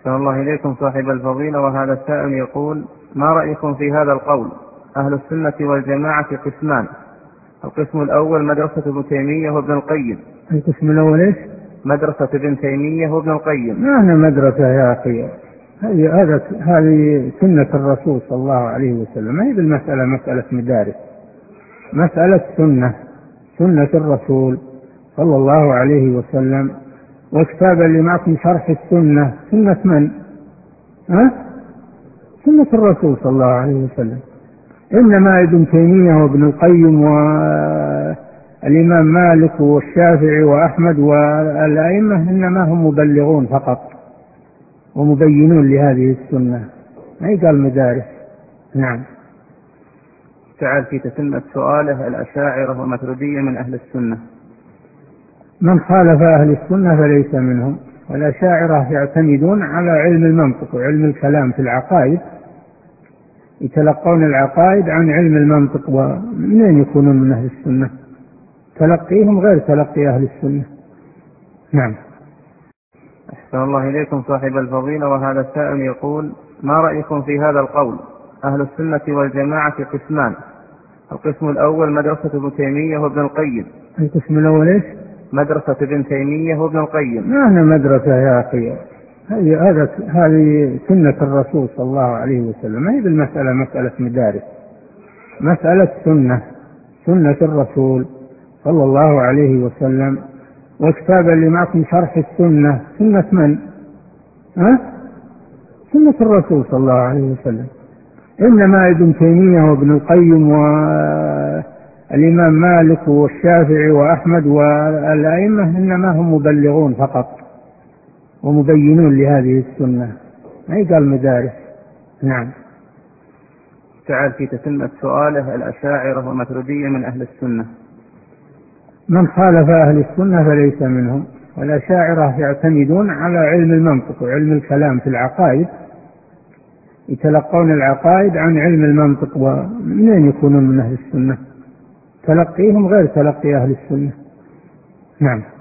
أحسن الله إليكم صاحب الفضيلة، وهذا السائل يقول: ما رأيكم في هذا القول؟ أهل السنة والجماعة قسمان، القسم الأول مدرسة ابن تيمية وابن القيم. القسم الأول إيش؟ مدرسة ابن تيمية وابن القيم. ما أنا مدرسة يا أخي، هذه سنة الرسول صلى الله عليه وسلم، ما هي بالمسألة مسألة مدارس، مسألة سنة الرسول صلى الله عليه وسلم. وكتاب اللي معكم شرح السنة، سنة من؟ سنة الرسول صلى الله عليه وسلم. إنما ابن تيمية وابن القيم والإمام مالك والشافعي وأحمد والأئمة إنما هم مبلغون فقط ومبينون لهذه السنة، ما يقال مدارس. نعم. تعال في تتمة سؤاله: الأشاعرة والماتريدية من أهل السنة. من خالف أهل السنة فليس منهم. والأشاعرة يعتمدون على علم المنطق وعلم الكلام في العقائد، يتلقون العقائد عن علم المنطق، ومنين يكونون من أهل السنة؟ تلقيهم غير تلقي أهل السنة. نعم. أحسن الله إليكم صاحب الفضيلة، وهذا السائل يقول: ما رأيكم في هذا القول؟ أهل السنة والجماعة قسمان، القسم الأول مدرسة ابن تيمية وابن القيم. القسم الأول إيش؟ مدرسة ابن تيمية وابن القيم. ما أنا مدرسة يا أخي، هذه سنة الرسول صلى الله عليه وسلم، ما هي بالمسألة مسألة مدارس، مسألة سنة الرسول صلى الله عليه وسلم. وكتاب اللي معكم شرح السنة، سنة من؟ سنة الرسول صلى الله عليه وسلم. إنما ابن تيمية وابن القيم والإمام مالك والشافعي وأحمد والأئمة إنما هم مبلغون فقط ومبينون لهذه السنة، ما يقال مدارس. نعم. تعال في تتمة سؤاله: الأشاعرة والماتريدية من أهل السنة. من خالف أهل السنة فليس منهم. والأشاعرة يعتمدون على علم المنطق وعلم الكلام في العقائد، يتلقون العقائد عن علم المنطق، ومنين يكونون من أهل السنة؟ تلقيهم غير تلقي أهل السنة. نعم.